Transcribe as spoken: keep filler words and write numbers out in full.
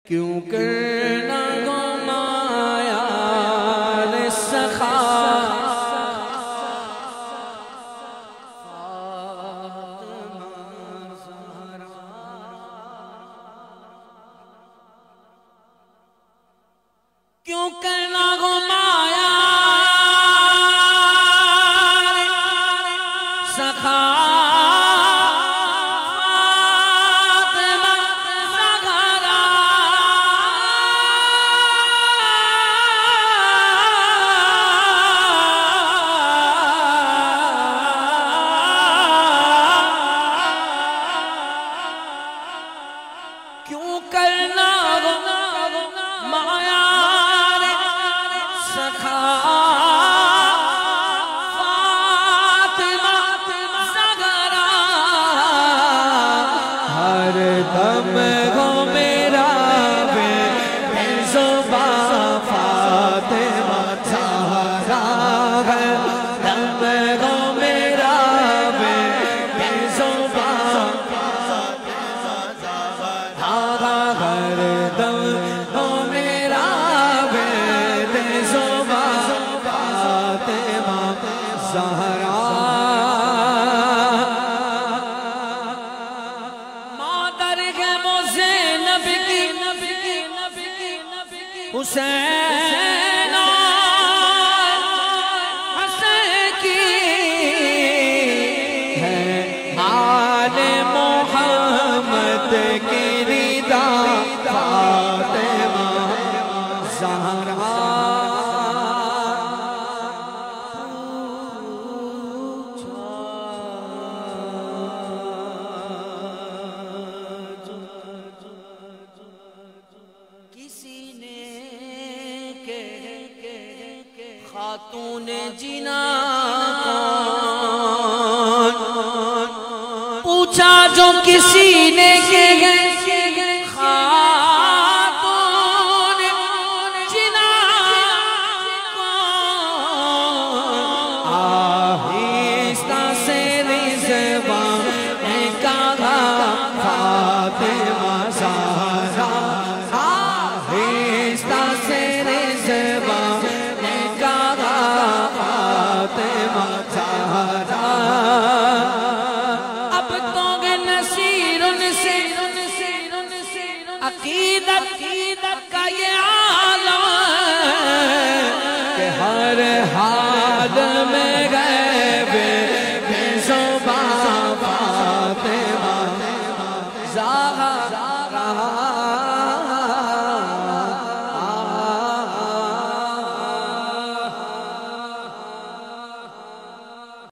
کیوں کرنا گمایا سخا کیوں کرنا گمایا سخا کیوں کرنا مایا سخا فاطمہ زہرا ہر دم گو میرا بے زباں فاطمہ زہرا ہر دم گو میرا بے زباں ہر دم ہو میرا بید زباں فاطمہ زہرا مادر ہے وہ زینب کی حسین حسین کی ہے آل محمد کی رضا فاطمہ زہرا کسی نے کہ خاتون جنا پوچھا جو کسی نے کہ عقیدت کا یہ عالم کہ ہر حال میں گئے